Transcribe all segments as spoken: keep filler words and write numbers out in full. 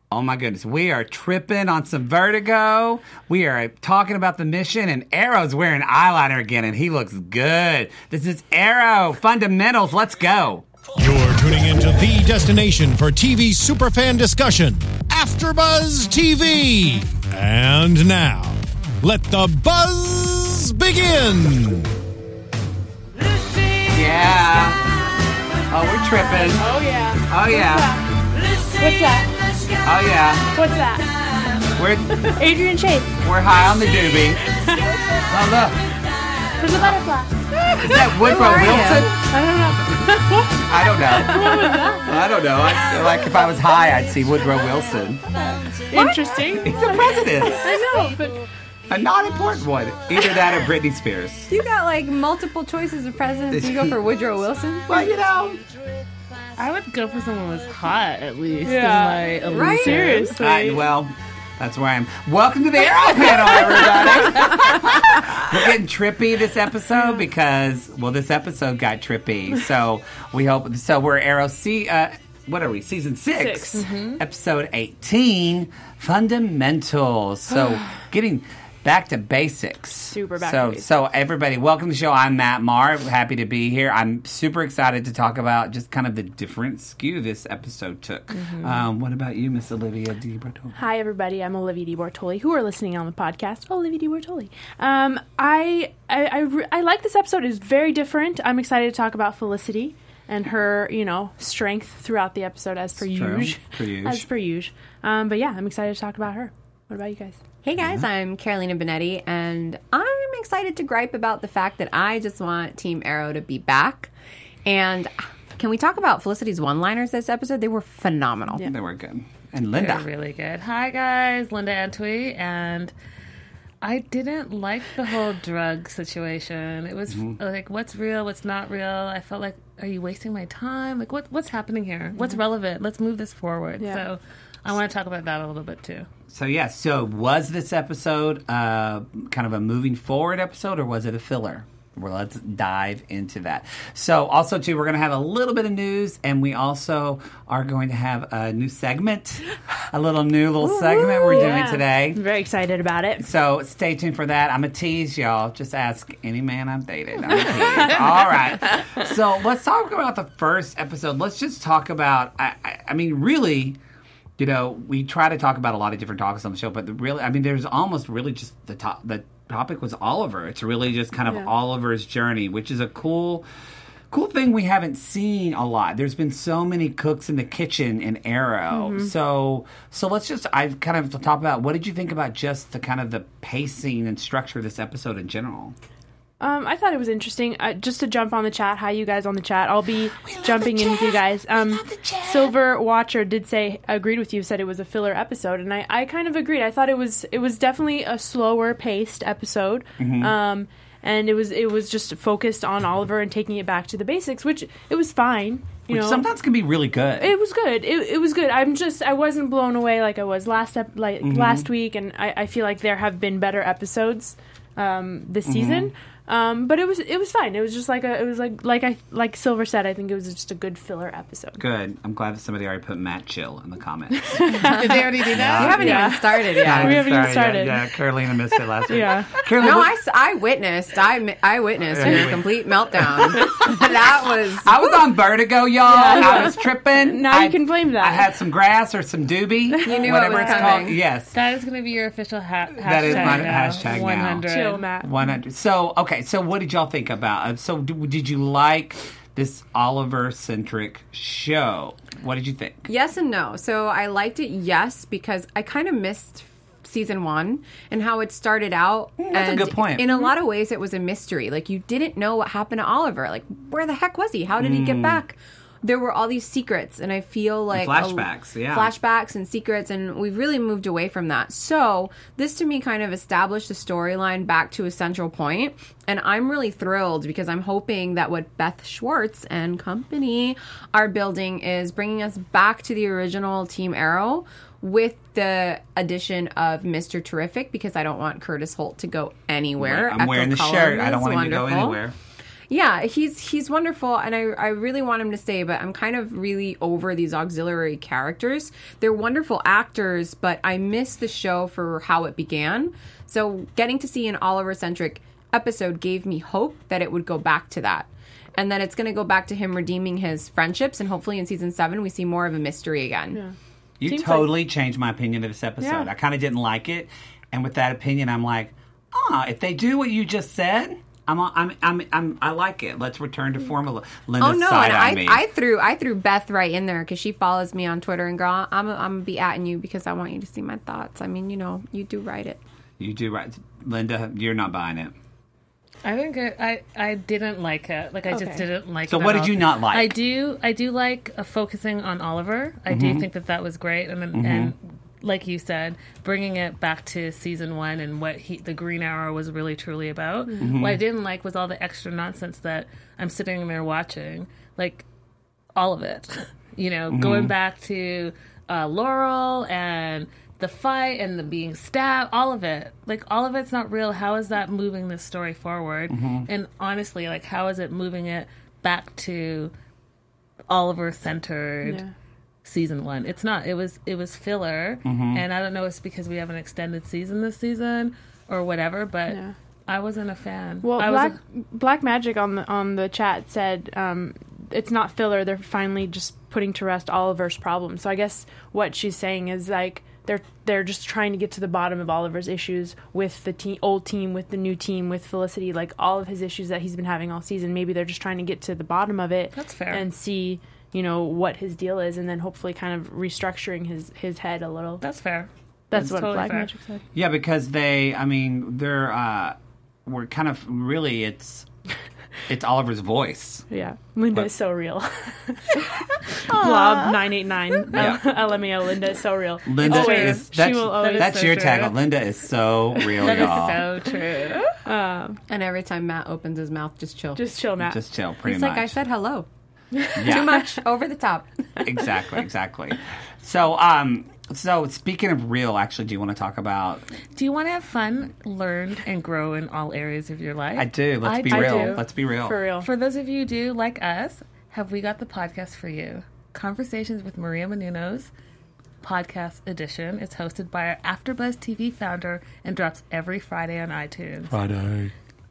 Oh my goodness, we are tripping on some Vertigo. We are talking about the mission, and Arrow's wearing eyeliner again, and he looks good. This is Arrow Fundamentals. Let's go. You're tuning into the destination for T V superfan discussion, AfterBuzz T V. And now, let the buzz begin. Yeah. Oh, we're tripping. Oh, yeah. Oh, yeah. What's that? Oh, yeah. What's that? We're Adrian Chase. we're high on the doobie. Oh, look. There's a butterfly. Is that Woodrow Wilson? I don't know. I don't know. I don't know. I feel like if I was high, I'd see Woodrow Wilson. Interesting. He's the president. I know, but A non-important one. Either that or Britney Spears. You got like multiple choices of presidents. You go for Woodrow Wilson. Well, you know. I would go for someone who was hot, at least. Yeah. In my elite Right? years. seriously. I, well, that's where I am. Welcome to the Arrow panel, everybody. We're getting trippy this episode because, well, this episode got trippy. So we hope. So we're Arrow C. Uh, what are we? Season six, Six. episode eighteen, Fundamentals. So getting back to basics. Super back so, to basics. So everybody, welcome to the show. I'm Matt Marr. Happy to be here. I'm super excited to talk about just kind of the different skew this episode took. Mm-hmm. Um, what about you, Miss Olivia Di Bartolo? hi everybody. I'm Olivia Di Bortoli, who are listening on the podcast. Olivia Di Bortoli. Um, I I I, re- I like this episode. It's very different. I'm excited to talk about Felicity and her, you know, strength throughout the episode as per True. usual. Per usual. As per usual. Um, but yeah, I'm excited to talk about her. What about you guys? Hey guys, I'm Carolina Benetti, and I'm excited to gripe about the fact that I just want Team Arrow to be back. And can we talk about Felicity's one-liners this episode? They were phenomenal. Yeah. They were good. And They're Linda. really good. Hi, guys. Linda Antwi. And I didn't like the whole drug situation. It was Mm-hmm. like, what's real? What's not real? I felt like, are you wasting my time? Like, what what's happening here? What's relevant? Let's move this forward. Yeah. So I want to talk about that a little bit, too. So, yeah, so was this episode uh, kind of a moving forward episode, or was it a filler? Well, let's dive into that. So, also, too, we're going to have a little bit of news, and we also are going to have a new segment, a little new little segment we're doing Yeah. today. I'm very excited about it. So stay tuned for that. I'm a tease, y'all. Just ask any man I've dated. I'm a tease. All right. So let's talk about the first episode. Let's just talk about. I, I, I mean, really, you know, we try to talk about a lot of different topics on the show, but the really, I mean, there's almost really just the top. The topic was Oliver. It's really just kind of Yeah. Oliver's journey, which is a cool. Cool thing we haven't seen a lot. There's been so many cooks in the kitchen in Arrow. Mm-hmm. So so let's just, I kind of talk about, what did you think about just the kind of the pacing and structure of this episode in general? Um, I thought it was interesting. Uh, just to jump on the chat, hi you guys on the chat. I'll be jumping in with you guys. Um, Silver Watcher did say, agreed with you, said it was a filler episode, and I, I kind of agreed. I thought it was it was definitely a slower paced episode. Mm-hmm. Um, and it was it was just focused on Oliver and taking it back to the basics, which it was fine. You Which know, sometimes can be really good. it was good. It, it was good. I'm just I wasn't blown away like I was last ep- like Mm-hmm. last week, and I, I feel like there have been better episodes um, this Mm-hmm. season. Um, but it was it was fine. It was just like a it was like like I like Silver said. I think it was just a good filler episode. Good. I'm glad that somebody already put Matt Chill in the comments. Did they already do that? You haven't Yeah. even started yet. Not We haven't even yet. started. Yeah, Carolina missed it last week. Yeah. Carolina, No, what- I, s- I witnessed. I, mi- I witnessed your complete meltdown. That was. I was on Vertigo, y'all. I was tripping. Now you I- can blame that. I had some grass or some doobie. You knew whatever what was it's coming. called. Yes. That is going to be your official ha- hashtag That is my now. hashtag now. one hundred. Chill, Matt. one hundred. So, okay. So, what did y'all think about it? So, d- did you like this Oliver-centric show? What did you think? Yes and no. So I liked it, yes, because I kind of missed season one and how it started out. Mm, that's a and good point. In a lot of ways, it was a mystery. Like, you didn't know what happened to Oliver. Like, where the heck was he? How did he get back? There were all these secrets, and I feel like... flashbacks, a, yeah. Flashbacks and secrets, and we've really moved away from that. So, this to me kind of established the storyline back to a central point, and I'm really thrilled because I'm hoping that what Beth Schwartz and company are building is bringing us back to the original Team Arrow with the addition of Mister Terrific, because I don't want Curtis Holt to go anywhere. I'm Echo wearing the Cullen shirt. I is don't want him to go wonderful. anywhere. Yeah, he's he's wonderful, and I, I really want him to stay, but I'm kind of really over these auxiliary characters. They're wonderful actors, but I miss the show for how it began. So getting to see an Oliver-centric episode gave me hope that it would go back to that. And then it's going to go back to him redeeming his friendships, and hopefully in season seven we see more of a mystery again. Yeah. You Seems totally changed my opinion of this episode. Yeah. I kind of didn't like it, and with that opinion, I'm like, ah, if they do what you just said, I'm, I'm, I'm, I'm I like it. Let's return to formula. Linda Oh no! side And eye I, me. I threw I threw Beth right in there because she follows me on Twitter, and girl, I'm I'm gonna be atting you because I want you to see my thoughts. I mean, you know, you do write it. You do right, Linda. You're not buying it. I think it, I I didn't like it. Like I Okay. just didn't like. So it what at did all. you not like? I do I do like uh, focusing on Oliver. I Mm-hmm. do think that that was great, and then and like you said, bringing it back to season one and what he the Green Arrow was really truly about. Mm-hmm. What I didn't like was all the extra nonsense that I'm sitting there watching, like all of it. You know, Mm-hmm. going back to uh, Laurel and the fight and the being stabbed, all of it. Like, all of it's not real. How is that moving this story forward? Mm-hmm. And honestly, like, how is it moving it back to Oliver-centered Yeah. season one? It's not. It was it was filler. Mm-hmm. And I don't know if it's because we have an extended season this season or whatever, but Yeah. I wasn't a fan. Well, I Black was Black Magic on the on the chat said um, it's not filler. They're finally just putting to rest Oliver's problem. So I guess what she's saying is like they're they're just trying to get to the bottom of Oliver's issues with the te- old team, with the new team, with Felicity, like all of his issues that he's been having all season. Maybe they're just trying to get to the bottom of it. That's fair. And see, you know, what his deal is, and then hopefully kind of restructuring his his head a little. that's fair. That's, that's what totally Black fair. Magic said. Yeah, because they, I mean, they're, uh, we're kind of, really, it's, it's Oliver's voice. Yeah, Linda But- is so real. Blob nine eight nine. Yeah. L M A O. Linda is so real. Linda Always. is, She that's, will always. that's so your true. tagline. Linda is so real, That y'all. is so true. Um, And every time Matt opens his mouth, just chill. just chill, Matt. Just chill, pretty It's much. like I said hello. Yeah. Too much, over the top. Exactly, exactly. So, um, so speaking of real, actually, do you want to talk about? Do you want to have fun, learn, and grow in all areas of your life? I do. Let's I be do. real. do. Let's be real. For real. For those of you who do, like us, have we got the podcast for you? Conversations with Maria Menounos, podcast edition. It's hosted by our AfterBuzz T V founder and drops every Friday on iTunes. Friday.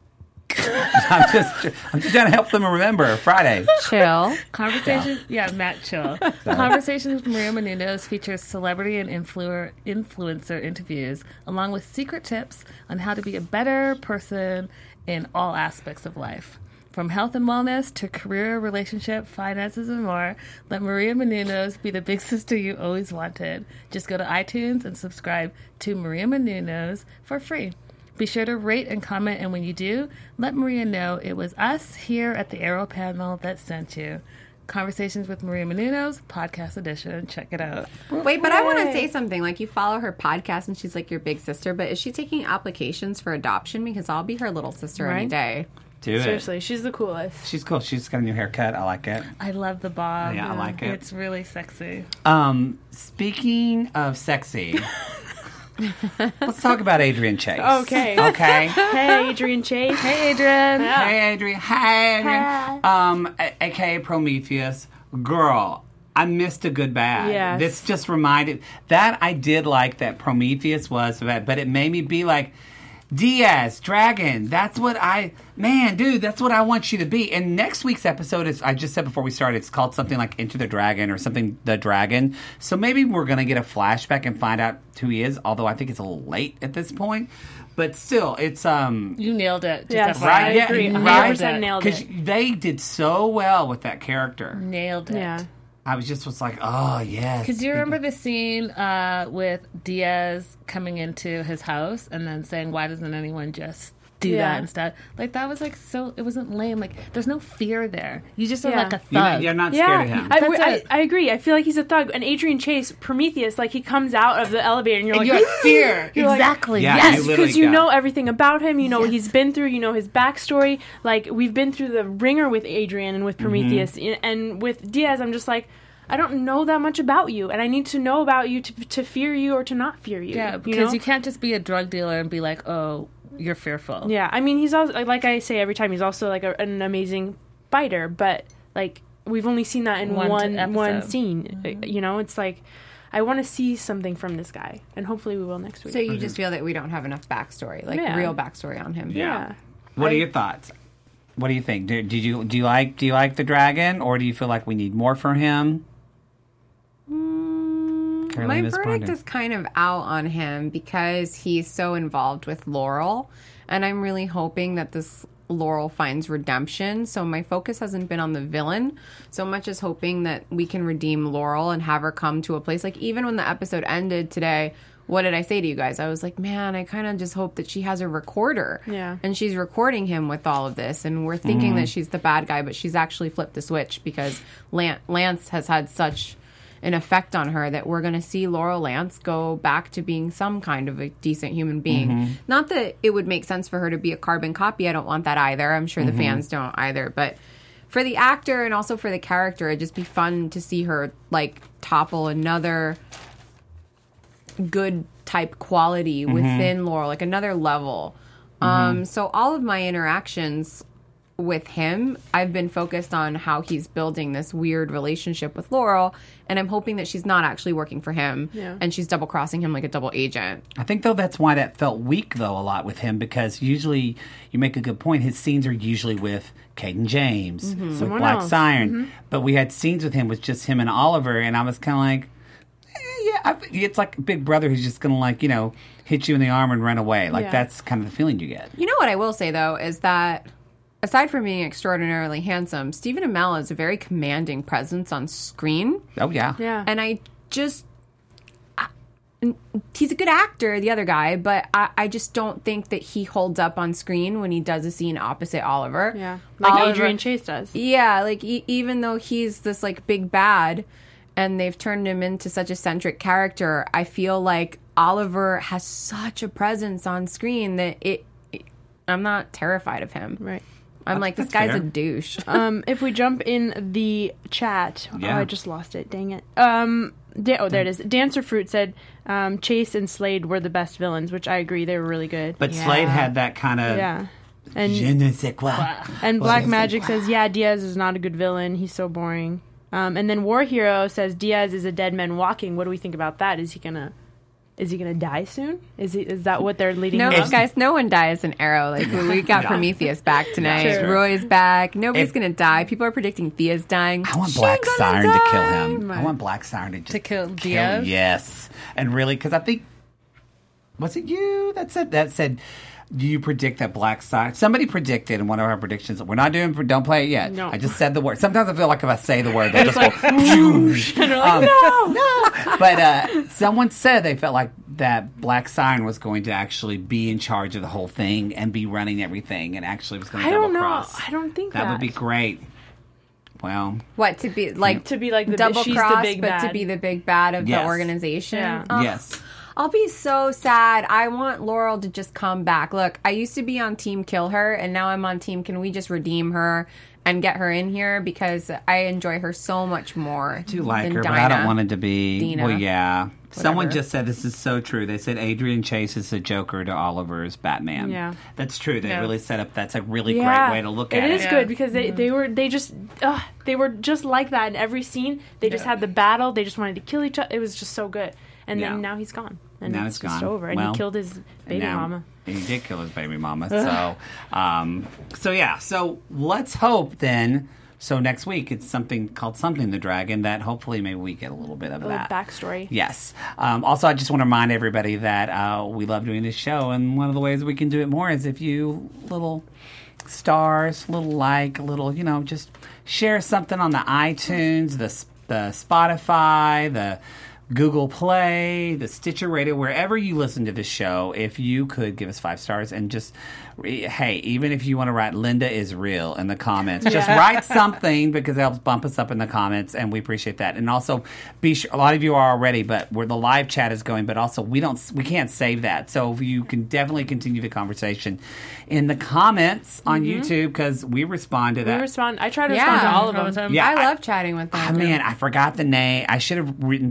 I'm just, I'm just trying to help them remember Friday. Chill. Conversations, yeah, Matt Chill. Conversations with Maria Menounos features celebrity and influ- influencer interviews, along with secret tips on how to be a better person in all aspects of life. From health and wellness to career, relationship, finances, and more, let Maria Menounos be the big sister you always wanted. Just go to iTunes and subscribe to Maria Menounos for free. Be sure to rate and comment, and when you do, let Maria know it was us here at the Arrow panel that sent you. Conversations with Maria Menounos, podcast edition. Check it out. Wait, but I want to say something. Like, you follow her podcast, and she's like your big sister, but is she taking applications for adoption? Because I'll be her little sister any Right. day. Do it. Seriously, she's the coolest. She's cool. She's got a new haircut. I like it. I love the bob. Yeah, I like it. It's really sexy. Um, speaking of sexy, let's talk about Adrian Chase. Okay. Okay. Hey, Adrian Chase. Hey, Adrian. Hey, Adrian. Hey, Adrian. Um, a- aka Prometheus. Girl, I missed a good bad. Yes. This just reminded that I did like that Prometheus was, but but it made me be like, Diaz, Dragon. That's what I, man, dude. That's what I want you to be. And next week's episode is, I just said before we started, it's called something like Into the Dragon or something, The Dragon. So maybe we're gonna get a flashback and find out who he is. Although I think it's a little late at this point, but still, it's um. You nailed it. Just Yes, F Y I. Right, I yeah, agree. right. one hundred percent nailed Because it. they did so well with that character. Nailed it. Yeah. I was just was like, oh yes. Because do you remember the scene uh, with Diaz coming into his house and then saying, "Why doesn't anyone just do Yeah. that instead?" Like that was like so. It wasn't lame. Like there's no fear there. You just are Yeah. like a You're not, thug. you're not scared Yeah, of him. I, That's I, it. I agree. I feel like he's a thug. And Adrian Chase, Prometheus, like he comes out of the elevator and you're And like, you're like fear. You're like- exactly. Yeah, yes. you literally because you got- know everything about him. You know what Yes. he's been through. You know his backstory. Like we've been through the ringer with Adrian and with Prometheus, Mm-hmm. and with Diaz, I'm just like, I don't know that much about you, and I need to know about you to to fear you or to not fear you. Yeah, you because know? you can't just be a drug dealer and be like, "Oh, you're fearful. Yeah, I mean, he's also like, like I say every time, he's also like a, an amazing fighter, but like we've only seen that in One one episode. one scene. Mm-hmm. You know, it's like I want to see something from this guy, and hopefully we will next week. So you just feel that we don't have enough backstory, like Yeah. real backstory on him. yeah. What I- are your thoughts? What do you think? Do, did you do you like do you like the dragon, or do you feel like we need more from him? My Carolina's verdict Brandon. is kind of out on him because he's so involved with Laurel, and I'm really hoping that this Laurel finds redemption. So my focus hasn't been on the villain so much as hoping that we can redeem Laurel and have her come to a place. Like, even when the episode ended today, what did I say to you guys? I was like, man, I kind of just hope that she has a recorder. Yeah. And she's recording him with all of this. And we're thinking that she's the bad guy, but she's actually flipped the switch because Lan- Lance has had such an effect on her that we're going to see Laurel Lance go back to being some kind of a decent human being. Not that it would make sense for her to be a carbon copy. I don't want that either. I'm sure the fans don't either. But for the actor and also for the character, it'd just be fun to see her like topple another good type quality within Laurel, like another level. Um, so all of my interactions with him, I've been focused on how he's building this weird relationship with Laurel, and I'm hoping that she's not actually working for him, Yeah. and she's double crossing him like a double agent. I think, though, that's why that felt weak, though, a lot with him, because usually, you make a good point, his scenes are usually with Caden James, with Someone Black else. Siren, but we had scenes with him with just him and Oliver, and I was kind of like, eh, yeah, I, it's like Big Brother who's just going to, like, you know, hit you in the arm and run away. Like, Yeah. that's kind of the feeling you get. You know what I will say, though, is that aside from being extraordinarily handsome, Stephen Amell is a very commanding presence on screen. Oh, yeah. Yeah. And I just, I, he's a good actor, the other guy, but I, I just don't think that he holds up on screen when he does a scene opposite Oliver. Yeah. Like Oliver- Adrian Chase does. Yeah, like e- even though he's this like big bad and they've turned him into such a centric character, I feel like Oliver has such a presence on screen that it, it I'm not terrified of him. Right. I'm like, this that's guy's fair. a douche. Um, if we jump in the chat, Yeah. oh, I just lost it. Dang it. Um, da- oh, there it is. Dancer Fruit said um, Chase and Slade were the best villains, which I agree. They were really good. But Yeah. Slade had that kind of... yeah. And Je ne sais quoi. and Black Well, Magic says, yeah, Diaz is not a good villain. He's so boring. Um, and then War Hero says Diaz is a dead man walking. What do we think about that? Is he gonna is he gonna die soon? Is he is that what they're leading? No, him up? guys, no one dies in Arrow. Like, we got Prometheus back tonight. True. Roy's back. Nobody's If- going to die. People are predicting Thea's dying. I want She Black gonna Siren to kill die. him. I want Black Siren to just To kill kill Diaz? Yes, and really, because I think was it you that said that said. Do you predict that Black Siren? Somebody predicted in one of our predictions. We're not doing. Don't play it yet. No. I just said the word. Sometimes I feel like if I say the word, they'll just go. And they're like, Um, no. But uh, someone said they felt like that Black Siren was going to actually be in charge of the whole thing and be running everything, and actually was going to I double don't know. cross. I don't think that that would be great. Well, What, to be like to be like the double she's cross, the big but bad. to be the big bad of Yes. the organization? Yeah. Oh, yes. I'll be so sad. I want Laurel to just come back. Look, I used to be on team kill her, and now I'm on team can we just redeem her and get her in here because I enjoy her so much more. I do like than her, but Dinah. I don't want it to be. Dina. Well, yeah. Someone Whatever. just said this is so true. They said Adrian Chase is the Joker to Oliver's Batman. Yeah. That's true. They Yeah. really set up. That's a really Yeah, great way to look it at is it. good because they, they were they just uh, they were just like that in every scene. They just had the battle. They just wanted to kill each other. It was just so good. And Yeah. then now he's gone. And Now it's it's just gone. over. And Well, he killed his baby Now- mama. He did kill his baby mama. So, um, so yeah. So let's hope then. So next week it's something called Something the Dragon that hopefully maybe we get a little bit of A little that backstory. Yes. Um, also, I just want to remind everybody that uh, we love doing this show, and one of the ways we can do it more is if you little stars, little like, little, you know, just share something on the iTunes, the the Spotify, the Google Play, the Stitcher Radio, wherever you listen to this show. If you could give us five stars and just, hey, even if you want to write Linda is real in the comments, just write something because it helps bump us up in the comments, and we appreciate that. And also, be sure, a lot of you are already, but where the live chat is going, but also we don't, we can't save that. So if you can definitely continue the conversation in the comments on YouTube because we respond to We that. respond. I try to Yeah. respond to all All the of them. time. Yeah, I I- love chatting with them. Ah, man, I forgot the name. I should have written down the name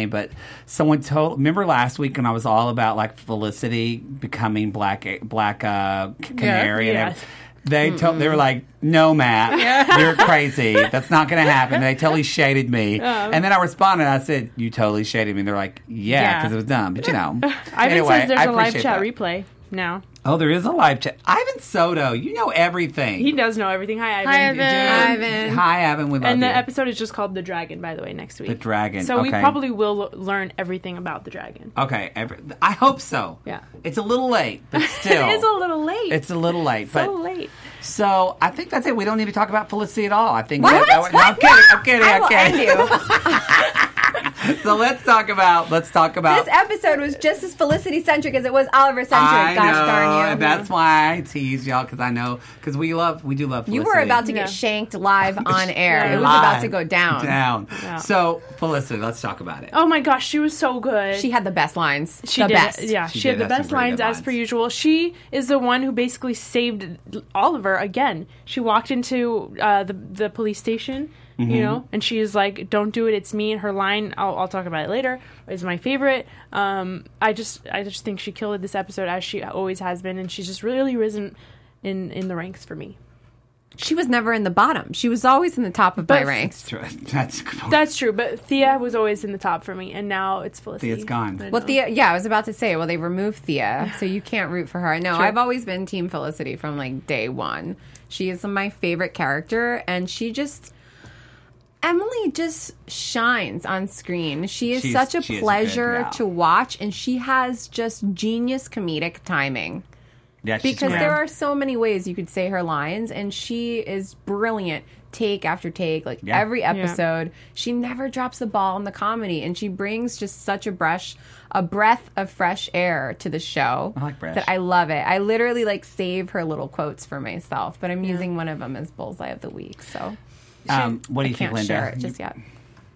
name, but someone told. Remember last week when I was all about like Felicity becoming black, black uh, canary, and Yes. everything? They told they were like, "No, Matt, you're crazy. That's not going to happen." They totally shaded me, and then I responded. I said, "You totally shaded me." And they're like, "Yeah, Yeah. because it was dumb." But you know, Ivan anyway, says there's I a live appreciate chat that. replay now. Oh, there is a live chat. Ivan Soto, you know everything. He does know everything. Hi, Ivan. Hi, Dude, Ivan. Ivan. Hi, Ivan. We love And you. the episode is just called The Dragon, by the way, next week. The Dragon, So we okay. probably will l- learn everything about the dragon. Okay, every, I hope so. Yeah. It's a little late, but still. It is a little late. It's a little late, so but late. so I think that's it. We don't need to talk about Felicity at all. I think What? that, that, no, I'm What? kidding. I'm kidding. I I'm will kidding. end you. So let's talk about let's talk about. This episode was just as Felicity centric as it was Oliver centric. I Gosh know, darn you! and that's why I tease y'all because I know because we love we do love. You Felicity. were about to Yeah. get shanked live on air. Yeah. It was about Live to go down. Down. Yeah. So Felicity, let's talk about it. Oh my gosh, she was so good. She had the best lines. She the did. best. Yeah, She she, had did the have best some very lines good as per lines. usual. She is the one who basically saved Oliver again. She walked into uh, the the police station, Mm-hmm. you know, and she is like, "Don't do it, it's me." And her line, I'll, I'll talk about it later, is my favorite. Um, I just I just think she killed it this episode as she always has been, and she's just really risen in in the ranks for me. She was never in the bottom. She was always in the top of my But- ranks. True. That's good. That's true, but Thea was always in the top for me, and now it's Felicity. Thea's gone. I Well, know. Thea, yeah, I was about to say, well, they removed Thea, so you can't root for her. No, True. I've always been Team Felicity from like day one. She is my favorite character, and she just. Emily just shines on screen. She is She's- such a she is pleasure good, yeah. to watch, and she has just genius comedic timing. Yeah, she's Because great. there are so many ways you could say her lines, and she is brilliant take after take. Like Yeah. every episode, she never drops the ball in the comedy, and she brings just such a brush, a breath of fresh air to the show. I like breath. That I love it. I literally like save her little quotes for myself, but I'm using one of them as Bullseye of the Week. So Um, what do I you think, can't Linda? share it just yet.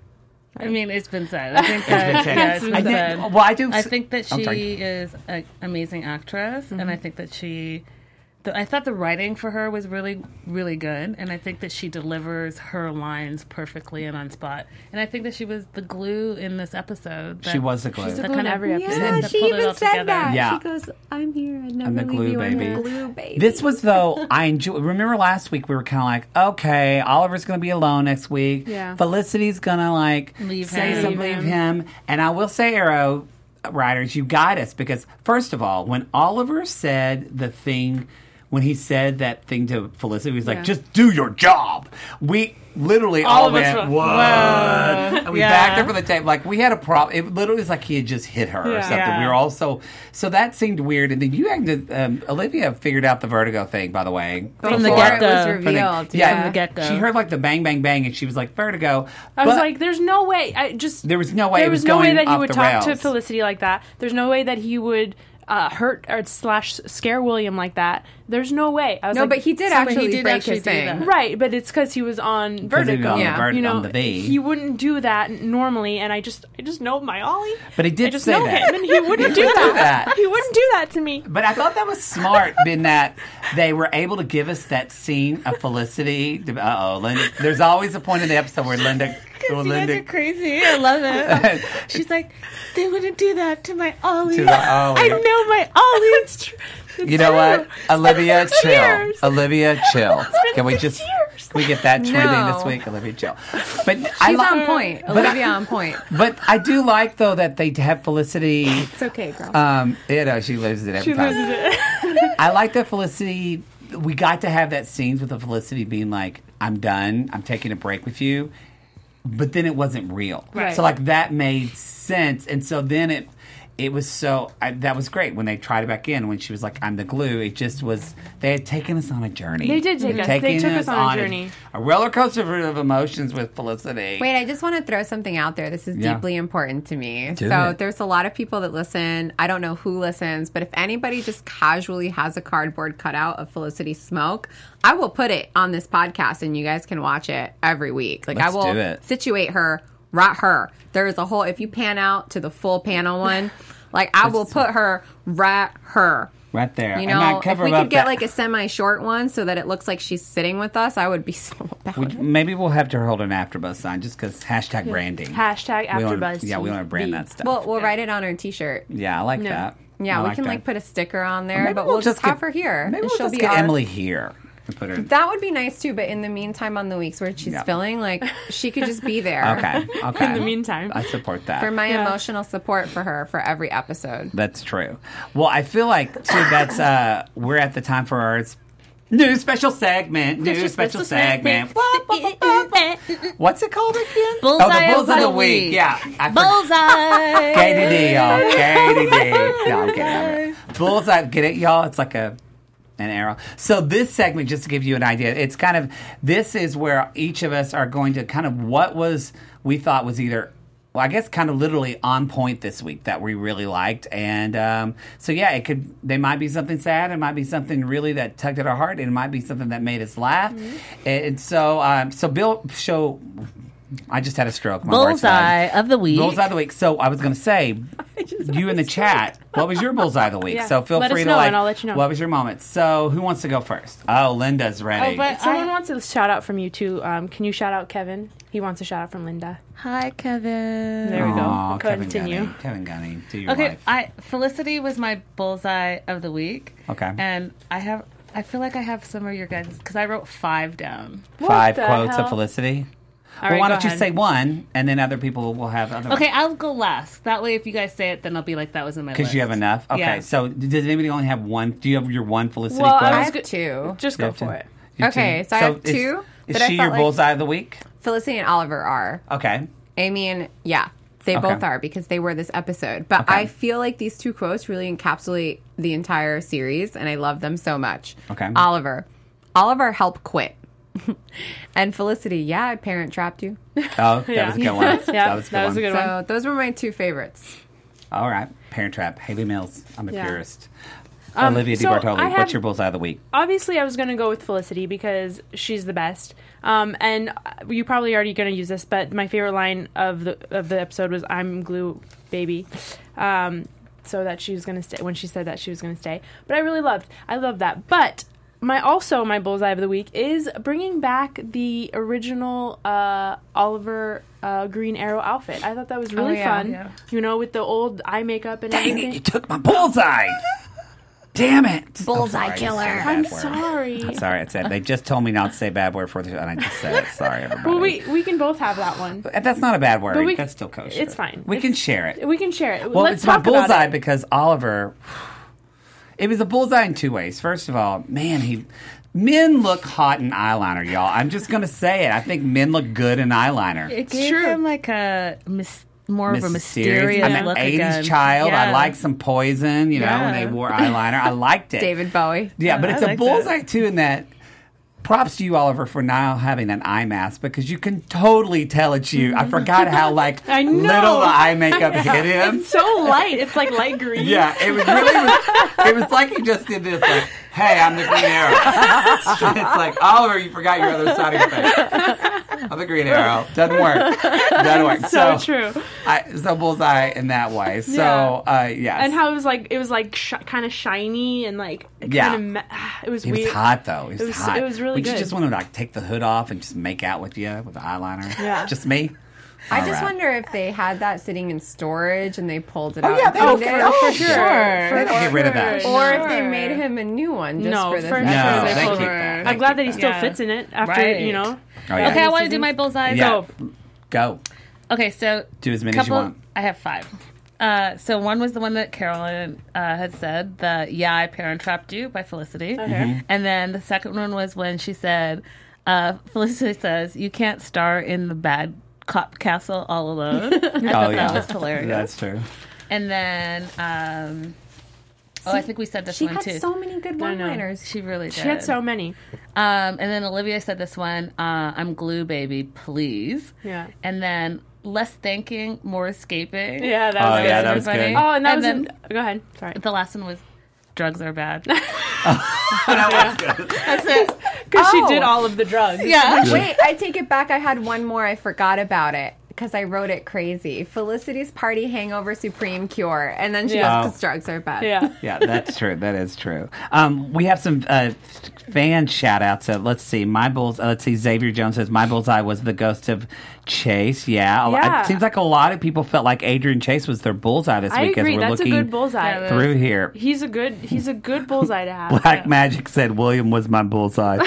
I mean, it's been said. I think that, It's been said. yeah, it's I been think- said. well, I do. I think that I'm sorry. she is an amazing actress, and I think that she. The, I thought the writing for her was really, really good, and I think that she delivers her lines perfectly and on spot. And I think that she was the glue in this episode. She that- was the glue. She's the that glue in kind of- every episode. Yeah, that she pulled it even all said together. that. Yeah. She goes, "I'm here. I'd never I'm the leave glue you. I'm baby. the glue baby." This was though I enjoy. Remember last week we were kind of like, okay, Oliver's going to be alone next week. Yeah. Felicity's going to like Leave say him. something, Leave leave him. him. And I will say, Arrow writers, you guide us because first of all, when Oliver said the thing, when he said that thing to Felicity, he was like, Yeah. just do your job. We literally All all, of us went, went, what? "Whoa." And we Yeah. backed up for the tape. Like we had a problem. It literally was like he had just hit her or Yeah. something. Yeah. We were all so, so that seemed weird. And then you acted, um, Olivia figured out the vertigo thing, by the way. From the Before it get-go. was From From the- revealed. yeah, From the get-go. She heard like the bang, bang, bang, and she was like, vertigo. I was But like, "There's no way." I just There was no way There it was, was no way going that he off would the talk to rails. Felicity like that. There's no way that he would uh, hurt or slash scare William like that. There's no way. I was No, like, but he did So, but actually he did break actually his do thing. that. right, but it's because he was on he was Vertigo. on the Yeah. vert- You know, on the V. he wouldn't do that normally, and I just, I just know my Ollie. But he did I just say know that. him, and he wouldn't do do that. that. He wouldn't do that to me. But I thought that was smart, in that they were able to give us that scene of Felicity. Uh oh, Linda. There's always a point in the episode where Linda. Where You guys Linda are crazy. I love it. She's like, they wouldn't do that to my Ollie. To the Ollie. I know my Ollie. It's true. It's You know true. what? Olivia, six chill. years. Olivia, chill. been Can we six just years. can we get that trending No. this week? Olivia, chill. But I She's li- on point. But I- Olivia on point. But I do like though that they have Felicity. It's okay, girl. Um, you know, she loses it every She time. loses it. I like that Felicity. We got to have that scenes with the Felicity being like, "I'm done. I'm taking a break with you," but then it wasn't real. Right. So like that made sense, and so then it. It was so I, that was great when they tried it back in when she was like, "I'm the glue." It just was. They had taken us on a journey. They did take They'd us. They taken took us on a journey. A roller coaster of emotions with Felicity. Wait, I just want to throw something out there. This is Yeah. deeply important to me. Do so it. there's a lot of people that listen. I don't know who listens, but if anybody just casually has a cardboard cutout of Felicity Smoke, I will put it on this podcast and you guys can watch it every week. Like Let's I will do it. situate her, right her. There is a whole, if you pan out to the full panel one, like I will put her, right her. Right there. You And I'd know, if cover we up could get that- like a semi-short one so that it looks like she's sitting with us, I would be so about We- it. maybe we'll have to hold an AfterBuzz sign just because hashtag branding. Hashtag We wanna- AfterBuzz Yeah, we want to brand T V. that stuff. We'll, we'll write it on her T-shirt. yeah, I like No. that. Yeah, I we like can that. like put a sticker on there, Maybe but we'll, just get- have her here. Maybe and we'll she'll just be get our- Emily here and put her. That would be nice too, but in the meantime, on the weeks where she's Yeah. filling, like she could just be there. Okay. Okay. In the meantime. I support that. For my Yeah. emotional support for her for every episode. That's true. Well, I feel like too. That's uh, we're at the time for our new special segment. New special segment. What's it called again? Bullseye oh, the of Bullseye of the the Week. Week. Yeah. I Bullseye. Katie D, y'all. Katie D. No, I'm kidding. I'm kidding. Bullseye. Get it, y'all? It's like a an arrow. So this segment, just to give you an idea, it's kind of, this is where each of us are going to kind of what was, we thought was either, well, I guess kind of literally on point this week that we really liked. And um, so, yeah, it could, they might be something sad. It might be something really that tugged at our heart. And it might be something that made us laugh. Mm-hmm. And so, um, so Bill, show, I just had a stroke. My words Bullseye died. of the week. Bullseye of the week. So I was going to say, you in the chat, what was your bullseye of the week? Yeah. So feel Let us free to know, like, and I'll let you know. what was your moment? So who wants to go first? Oh, Linda's ready. Oh, but Someone I- wants a shout out from you too. Um, can you shout out Kevin? He wants a shout out from Linda. Hi, Kevin. There we go. Aw, We'll Kevin continue. Gunny. Kevin Gunny, do your Okay, life. I Felicity was my bullseye of the week. Okay. And I have, I feel like I have some of your guys because I wrote five down. Five the quotes hell? of Felicity. All well, right, why go don't you ahead. say one, and then other people will have other Okay, I'll go last. That way, if you guys say it, then I'll be like, that was in my list. Because you have enough? Okay, Yeah. so does anybody only have one? Do you have your one Felicity Well, quote? I I was have good- two. Just You go have for two? it. You Okay, two? so I have is- two Is that I she felt your like- bullseye of the week? Felicity and Oliver are. Okay. Amy and, yeah, they Okay. both are because they were this episode. But Okay. I feel like these two quotes really encapsulate the entire series, and I love them so much. Okay. Oliver. Oliver helped quit. And Felicity, yeah, I parent trapped you. Oh, that Yeah. was a good one. Yeah, that was a good that was one. a good one. So those were my two favorites. All right. Parent Trap. Haley Mills. I'm a Yeah. purist. Um, Olivia so DiBartolo. I have- What's your bullseye of the week? Obviously, I was going to go with Felicity because she's the best. Um, and you probably already going to use this, but my favorite line of the of the episode was "I'm glue, baby." Um, so that she was going to stay when she said that she was going to stay. But I really loved, I loved that. But my also my bullseye of the week is bringing back the original uh, Oliver uh, Green Arrow outfit. I thought that was really yeah. fun. Yeah. You know, with the old eye makeup and Dang everything. it, you took my bullseye. Damn it. Bullseye I'm sorry, killer. I said a I'm bad word. sorry. I'm sorry, I said they just told me not to say bad word for the and I just said it. Sorry, everybody. Well, we we can both have that one. That's not a bad word. But we- That's still kosher. it's fine. We It's- can share it. We can share it. Well, Let's it's my talk about bullseye it. because Oliver. It was a bullseye in two ways. First of all, man, he. Men look hot in eyeliner, y'all. I'm just gonna say it. I think men look good in eyeliner. It gave true. him like a mis- more of a Mysterious. mysterious I'm an look eighties again. child. I Yeah. like some Poison, you know, when Yeah. they wore eyeliner. I liked it. David Bowie. Yeah, but Yeah, it's I a like bullseye that. too in that. Props to you, Oliver, for now having an eye mask because you can totally tell it's you. I forgot how like I know. little the eye makeup hit him. It's so light. It's like light green. Yeah, it was really. It was like he just did this. Like, hey, I'm the Green Arrow. It's like Oliver, you forgot your other side of your face. I'm the Green Arrow. Doesn't work. Doesn't work. So, true. I, so bullseye in that way. So uh, yes. And how it was like it was like sh- kind of shiny and like it Yeah. kind of me- it was It weird. was hot though. It was, It was- hot. it was really Would you good. just want to like take the hood off and just make out with you with the eyeliner? Yeah. Just me. I All just right. wonder if they had that sitting in storage and they pulled it Oh out. yeah, and they don't cleaned get it. oh, for sure. They For don't get rid of that. sure. Or Sure. if they made him a new one just No, for this for No, episode. they sure. keep that. They I'm glad keep that he still Yeah. fits in it after Right. you know. Oh, yeah. Okay, I want to season. do my bullseye. Yeah. Go. Go. Okay, so Do as many as you couple, want. I have five. Uh, so one was the one that Carolyn uh, had said, the "Yeah, I parent trapped you" by Felicity, Mm-hmm. and then the second one was when she said, uh, Felicity says, "You can't star in the bad cop castle all alone." I thought Oh yeah, that was hilarious. That's true. And then, um, oh, I think we said this She one had too. so many good I know. one-liners. she really did. She had so many. Um, and then Olivia said this one, uh, "I'm glue, baby, please." Yeah. And then less thanking, more escaping. Yeah, that Oh, was yeah, good. that was funny. good. Oh, and that And was then- in, go ahead. Sorry. The last one was, "Drugs are bad." That's it. Because Oh. she did all of the drugs. Yeah. Wait, I take it back. I had one more. I forgot about it. because I wrote it crazy. Felicity's party hangover supreme cure, and then she Yeah. just drugs her bed. Yeah. Yeah, that's true. That is true. Um, we have some uh, fan shout outs. So let's see. My bulls. Uh, let's see. Xavier Jones says my bullseye was the ghost of Chase. Yeah, a- Yeah. it seems like a lot of people felt like Adrian Chase was their bullseye this I week. agree. As we're That's a looking good bullseye. Yeah, through here. He's a good. He's a good bullseye to have. Black Magic said William was my bullseye.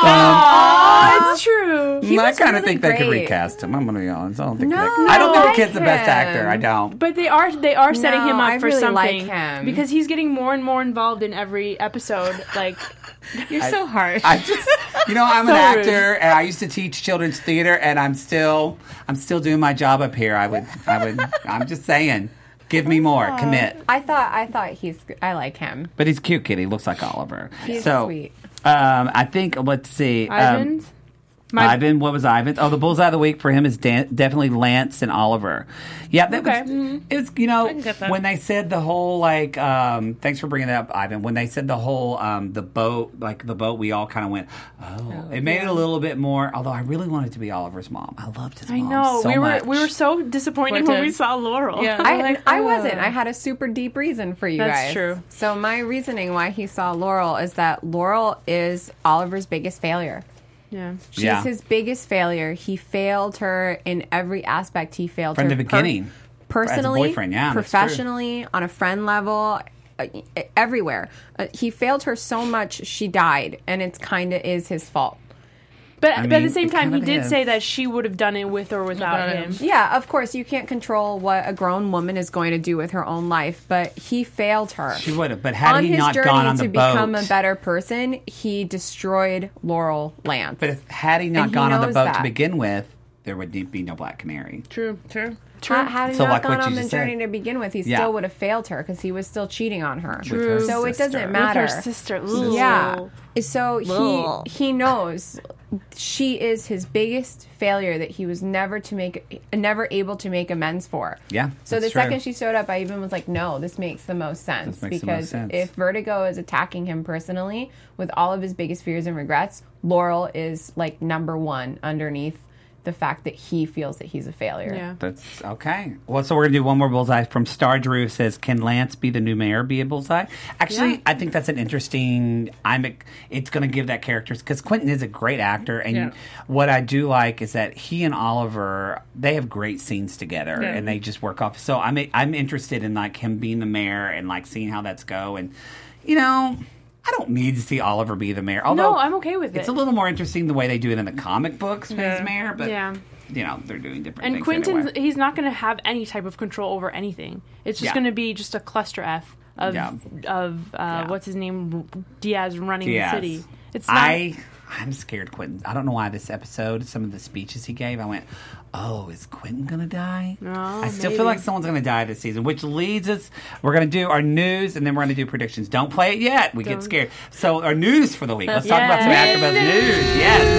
Oh, it's true. He I was kind of really think they could great. recast him. I'm going to be honest. I don't think. No, they, I don't I think like the kid's the best him. actor. I don't. But they are they are setting No, him up I for really something like him. because he's getting more and more involved in every episode. Like, You're so harsh. I just, you know, I'm an So actor, and I used to teach children's theater, and I'm still, I'm still doing my job up here. I would, I would, I'm just saying, give me more, commit. I thought I thought he's I like him. But he's cute, kid. He looks like Oliver. He's so, sweet. Um, I think let's see, um, Ivan's. My- Ivan, what was Ivan? Oh, the bullseye of the week for him is Dan- definitely Lance and Oliver. Yeah, that Okay. was, it's, you know, can get that. when they said the whole, like, um, thanks for bringing that up, Ivan. When they said the whole, um, the boat, like the boat, we all kind of went, oh. It made it a little bit more, although I really wanted it to be Oliver's mom. I loved his I mom know so we were much. we were so disappointed We when did. we saw Laurel. Yeah. I Like, I uh, wasn't. I had a super deep reason for you That's guys. true. So my reasoning why he saw Laurel is that Laurel is Oliver's biggest failure. yeah. She's Yeah. his biggest failure. He failed her in every aspect. He failed From her the per- beginning. personally, As a boyfriend, yeah, that's true. professionally, on a friend level, uh, everywhere. Uh, he failed her so much she died, and it's kind of is his fault. But, I but at mean, the same it time, he kind of did is. say that she would have done it with or without Without him. him. Yeah, of course, you can't control what a grown woman is going to do with her own life, but he failed her. She would have, but had on he his not journey gone on to the boat, become a better person, he destroyed Laurel Lance. but if had he not And he gone on the knows boat to that. begin with, there would be no Black Canary. True. True. How, had he So not like gone what on you the just journey said. to begin with, he Yeah. still would have failed her because he was still cheating on her. With her So it sister. doesn't With matter. her sister. Ooh. Yeah. So Ugh. he he knows she is his biggest failure that he was never to make never able to make amends for. Yeah, So the that's true. second she showed up, I even was like, no, this makes the most sense This makes the because most sense. if Vertigo is attacking him personally with all of his biggest fears and regrets, Laurel is like number one underneath the fact that he feels that he's a failure. Yeah. That's okay. Well, so we're gonna do one more bullseye from Star Drew. Says, "Can Lance be the new mayor? Be a bullseye?" Actually, Yeah. I think that's an interesting. I'm. It's gonna give that character because Quentin is a great actor, and Yeah. what I do like is that he and Oliver they have great scenes together, Yeah. and they just work off. So I'm. I'm interested in like him being the mayor and like seeing how that's go, and you know. I don't need to see Oliver be the mayor. Although No, I'm okay with It's it. a little more interesting the way they do it in the comic books as Yeah. mayor, but Yeah. you know they're doing different And things. Quentin's anyway. he's not going to have any type of control over anything. It's just Yeah. going to be just a cluster F of Yeah. of uh, Yeah. what's his name Diaz running Diaz. the city. It's not. I I'm scared Quentin. I don't know why this episode, some of the speeches he gave, I went, oh, is Quentin gonna die? No, I still maybe. feel like someone's gonna die this season, which leads us. We're gonna do our news and then we're gonna do predictions. Don't play it yet. We get Don't. scared. So our news for the week. Let's talk about some Yeah. AfterBuzz news.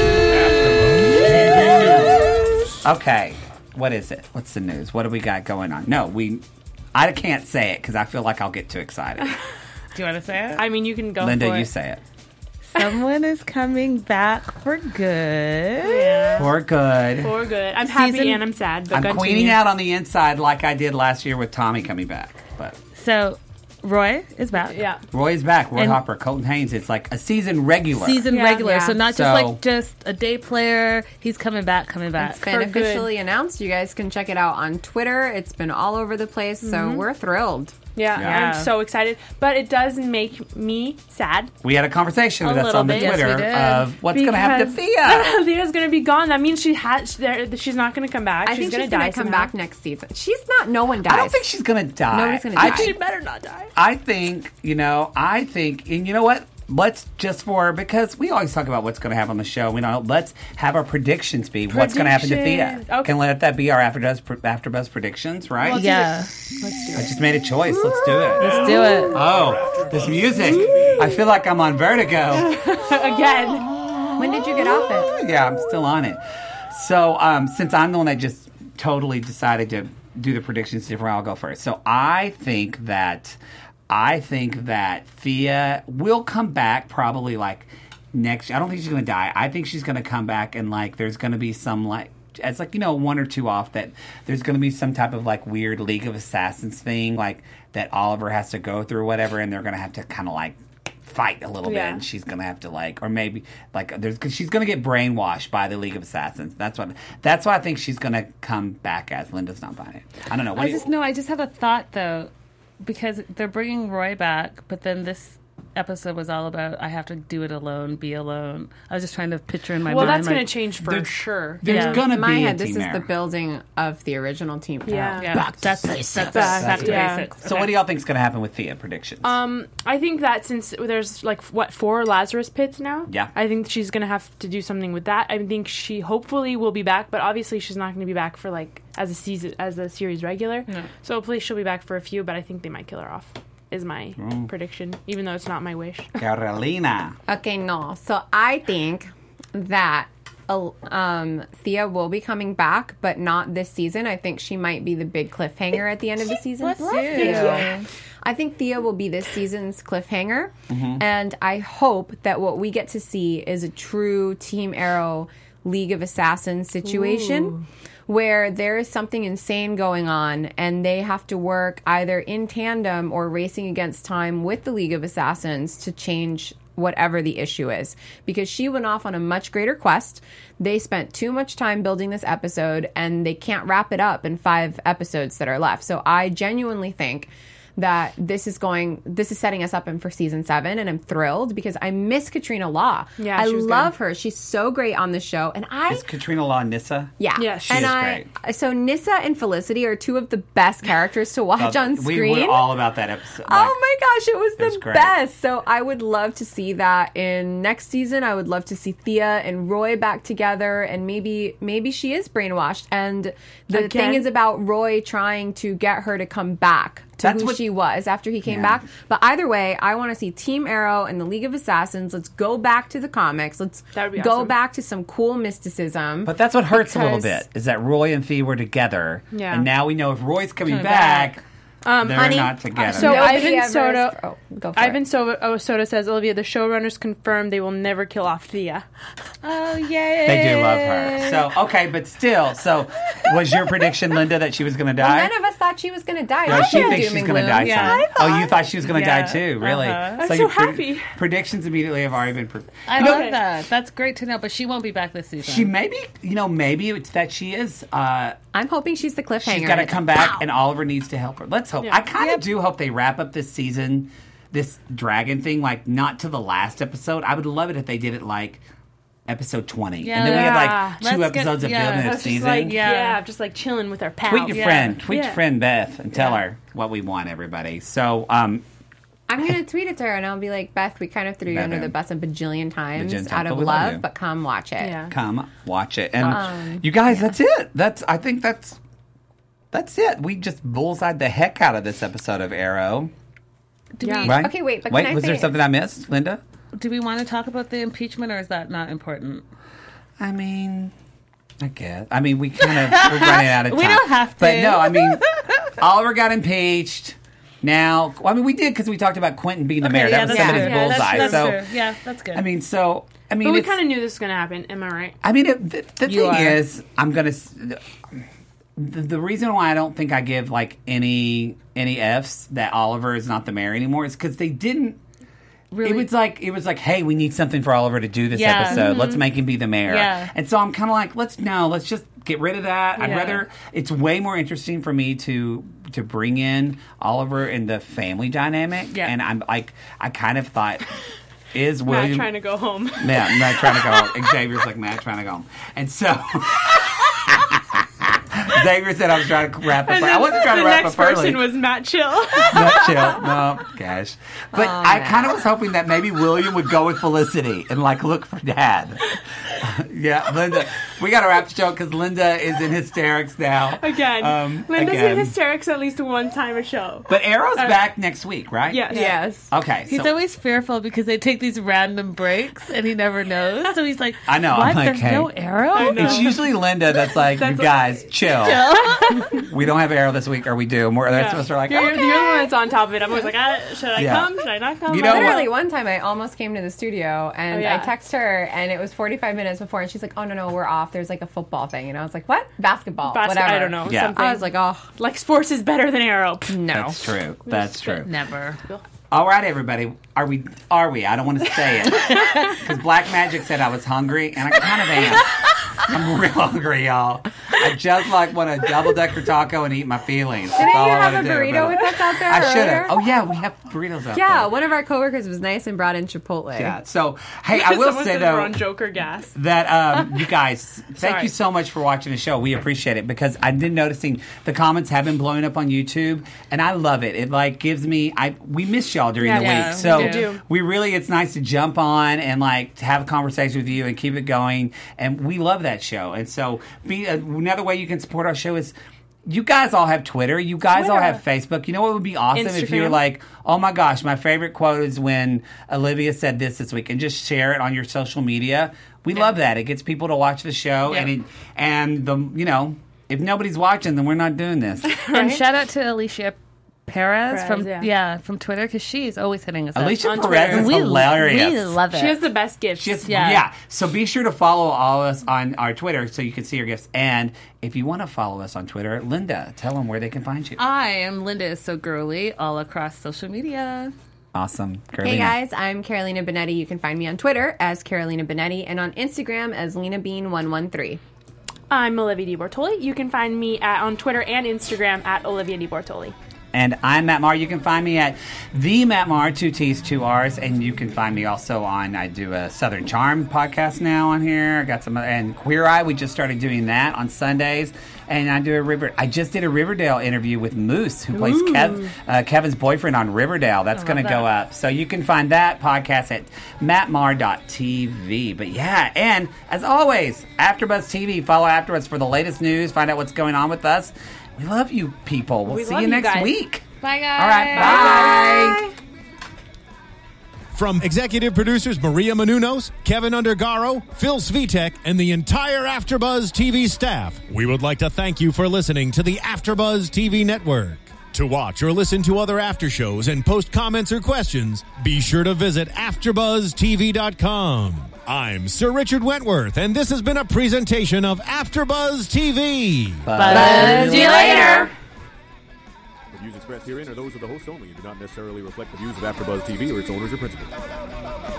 Yes. Okay. What is it? What's the news? What do we got going on? No, we. I can't say it because I feel like I'll get too excited. Do you want to say it? I mean, you can go. Linda, for you it. say it. Someone is coming back for good. Yeah. For good. For good. I'm happy Season- and I'm sad. But I'm continue. queening out on the inside like I did last year with Tommy coming back. But So, Roy is back. Yeah. Roy's back. Roy And- Hopper, Colton Haynes. It's like a season regular. Season Yeah. regular. Yeah. So, not just So- like just a day player. He's coming back, coming back. It's been For good. officially announced. You guys can check it out on Twitter. It's been all over the place, so Mm-hmm. we're thrilled. Yeah, Yeah. I'm so excited. But it does make me sad. We had a conversation with A us little on the bit. Yes, we Twitter did. of what's going to happen to because- Thea. Thea's going to be gone. That means she has. There, she's not going to come back. I she's think going she's to going die. to come somehow. back next season. She's not. No one dies. I don't think she's going to die. Nobody's gonna I die. think- She better not die. I think, you know, I think, and you know what? Let's just for, because we always talk about what's going to happen on the show. We don't, let's have our predictions be what's going to happen to Thea. Predictions. Okay. Can let that be our AfterBuzz, AfterBuzz predictions, right? Yeah. I just made a choice. Let's do it. Let's do it. Oh, this music. I feel like I'm on Vertigo. Again. When did you get off it? Yeah, I'm still on it. So, um, since I'm the one that just totally decided to do the predictions different, I'll go first. So, I think that I think that Thea will come back probably like next. I don't think she's going to die. I think she's going to come back and like there's going to be some like as like, you know, one or two off that there's going to be some type of like weird League of Assassins thing, like that Oliver has to go through or whatever, and they're going to have to kind of like fight a little Yeah. bit, and she's going to have to like, or maybe like there's cause she's going to get brainwashed by the League of Assassins. That's what that's why I think she's going to come back as. Linda's not buying it. I don't know. What I do you- just no. I just had a thought though, because they're bringing Roy back, but then this episode was all about I have to do it alone, be alone. I was just trying to picture in my Well, mind. that's like, going to change for There's- sure. There's Yeah. going to In my be head, a this team is error. the building of the original Team Arrow. Yeah. Yeah, Back to that's basics. that's Back, back to yeah. basics. So Okay. what do y'all think is going to happen with Thea? Predictions? Um, I think that since there's like what four Lazarus pits now, Yeah. I think she's gonna have to do something with that. I think she hopefully will be back, but obviously she's not gonna be back for like as a season as a series regular. No. So hopefully she'll be back for a few, but I think they might kill her off. Is my Mm. prediction, even though it's not my wish. Carolina. Okay, no. So I think that uh, um, Thea will be coming back, but not this season. I think she might be the big cliffhanger at the end of the season. Bless you. I think Thea will be this season's cliffhanger, and I hope that what we get to see is a true Team Arrow League of Assassins situation. Where there is something insane going on and they have to work either in tandem or racing against time with the League of Assassins to change whatever the issue is. Because she went off on a much greater quest. They spent too much time building this episode and they can't wrap it up in five episodes that are left. So I genuinely think that this is going, this is setting us up in for season seven, and I'm thrilled because I miss Katrina Law. Yeah, I she was love good. her. She's so great on the show, and I Is Katrina Law Nissa? yeah, Yeah, she and is I so Nissa and Felicity are two of the best characters to watch on We screen. were all about that episode. Oh Like, my gosh, it was it was the great. best. So I would love to see that in next season. I would love to see Thea and Roy back together, and maybe maybe she is brainwashed. And the Again? thing is about Roy trying to get her to come back to That's who what- she was after he came Yeah. back. But either way, I want to see Team Arrow and the League of Assassins. Let's go back to the comics. Let's That would be go awesome. back to some cool mysticism. But that's what hurts a little Because- bit, is that Roy and Thea were together. Yeah. And now we know if Roy's coming, Coming back, back. Um, they're honey, not together. so Nobody Ivan ever- Soto- Oh, go for Ivan it. so- oh, Soto says, Olivia, the showrunners confirmed they will never kill off Thea. Oh yay! they do love her. So, okay, but still, so was your prediction, Linda, that she was going to die? None of us thought she was going to die. No, I she thought thinks doom she's and going to gloom. die. Yeah. too. I Oh, you thought she was going to Yeah. die too, really? Uh-huh. I'm so your pre- happy. predictions immediately have already been. Pre- I You know, love that. That's great to know. But she won't be back this season. She maybe, you know, maybe it's that she is. Uh, I'm hoping she's the cliffhanger. she's got to It's come like, back, wow. and Oliver needs to help her. Let's hope. Yeah. I kind of Yep. do hope they wrap up this season, this dragon thing, like not to the last episode. I would love it if they did it like episode twenty, and then we had like two Let's get- episodes of yeah. building a That's just season. like, yeah. Yeah. just like chilling with our pals. Tweet your Yeah. friend, tweet Yeah. your friend Beth, and tell Yeah. her what we want, everybody. So, um, I'm going to tweet it to her and I'll be like, Beth, we kind of threw you Beth, under yeah. the bus a bajillion times Bajillion times, out but of we love you. love, but come watch it. Yeah. come watch it, and Um, you guys, that's it. That's I think that's that's it. We just bullseyed the heck out of this episode of Arrow, do Yeah. we right? Okay, wait, but wait, can I was there say- something I missed, Linda? do we want to talk about the impeachment, or is that not important? I mean, I guess. I mean, we kind of we're running out of time. We don't have to. But no, I mean, Oliver got impeached. Now, well, I mean, we did because we talked about Quentin being the mayor. yeah, That was that's somebody's true. Yeah, that's- bullseye. that's so, true. Yeah, that's good. I mean, so I mean, But we it's- kind of knew this was going to happen. Am I right? I mean, it, the, the You thing are. is, I'm gonna. s- The, the reason why I don't think I give like any any Fs that Oliver is not the mayor anymore is because they didn't. really, It was like it was like, hey, we need something for Oliver to do this Yeah. episode. Let's make him be the mayor. Yeah. And so I'm kind of like, let's no, let's just get rid of that. I'd Yeah. rather. It's way more interesting for me to to bring in Oliver and the family dynamic. Yeah. And I'm like, I kind of thought. Is Matt William trying to go home. Yeah, I'm not trying to go home. Xavier's like, Matt trying to go home. And so Xavier said I was trying to wrap up. And I then wasn't trying the to wrap next up early. person was Matt Chill. Not chill. No, gosh. But I kind of was hoping that maybe William would go with Felicity and like look for Dad. Yeah, Linda. We got to wrap the show because Linda is in hysterics now. Again. Um, Linda's again. in hysterics at least one time a show. But Arrow's back next week, right? Yes. Yes. Okay. he's so, always fearful because they take these random breaks and he never knows. So he's like, I know, What? I'm like, There's hey. no arrow? I know. it's usually Linda that's like, That's you guys, chill. We don't have Arrow this week, or we do. And we're, the rest of us are like, you're, okay. you're the one that's on top of it. I'm always like, ah, should I Yeah. come? Should I not come? You know I don't what? Literally, one time I almost came to the studio and Oh, yeah. I text her, and it was forty-five minutes before, and She's like, oh, no, no, we're off. There's like a football thing. And I was like, what? Basketball. Basket- whatever. I don't know. Yeah. Something. I was like, oh, like sports is better than arrow. no. That's true. That's true. Never. All right, everybody. Are we? Are we? I don't want to say it because Black Magic said I was hungry, and I kind of am. I'm real hungry, y'all. I just like want a double decker taco and eat my feelings. That's Didn't all you I have wanna a do, burrito but- with us out there I should earlier? have. Oh yeah, we have burritos out Yeah, there. one of our coworkers was nice and brought in Chipotle. Yeah. So hey, I will Someone say says though. we're on Joker gas. That um, you guys, thank Sorry. you so much for watching the show. We appreciate it because I've been noticing the comments have been blowing up on YouTube, and I love it. It like gives me I we miss y'all during Yeah, the yeah, week, so we do. we really it's nice to jump on and like to have a conversation with you and keep it going, and we love that show. And so, be uh, another way you can support our show is. You guys all have Twitter. You guys all Twitter. have Facebook. You know what would be awesome if you were Instagram. like, oh my gosh, my favorite quote is when Olivia said this this week, and just share it on your social media. We love that. It gets people to watch the show, Yeah. and it, and the you know if nobody's watching, then we're not doing this. And shout out to Alicia Perez, Perez, from yeah. yeah. from Twitter because she's always hitting us Alicia up. On Perez Twitter. is we, hilarious. We love it. She has the best gifts. She has- yeah. Yeah. So be sure to follow all of us on our Twitter so you can see your gifts. And if you want to follow us on Twitter, Linda, tell them where they can find you. I am Linda is so girly all across social media. Awesome. Hey Carolina. guys, I'm Carolina Benetti. You can find me on Twitter as Carolina Benetti and on Instagram as Lena Bean one one three. I'm Olivia Di Bortoli. You can find me at, on Twitter and Instagram at Olivia Di Bortoli. And I'm Matt Marr. You can find me at the Matt Marr, two T's, two R's, and you can find me also on. I do a Southern Charm podcast now on here. I got some and Queer Eye. We just started doing that on Sundays, and I do a River. I just did a Riverdale interview with Moose, who plays Kev, uh, Kevin's boyfriend on Riverdale. That's going to go that. up, so you can find that podcast at matt marr dot t v. But yeah, and as always, AfterBuzz T V. Follow AfterBuzz for the latest news. Find out what's going on with us. We love you, people. We'll We see love you you next guys. week. Bye, guys. All right, bye. From executive producers Maria Menounos, Kevin Undergaro, Phil Svitek, and the entire AfterBuzz T V staff, we would like to thank you for listening to the AfterBuzz T V network. To watch or listen to other after shows and post comments or questions, be sure to visit after buzz t v dot com. I'm Sir Richard Wentworth, and this has been a presentation of AfterBuzz T V. Buzz you later. The views expressed herein are those of the host only and do not necessarily reflect the views of AfterBuzz T V or its owners or principals.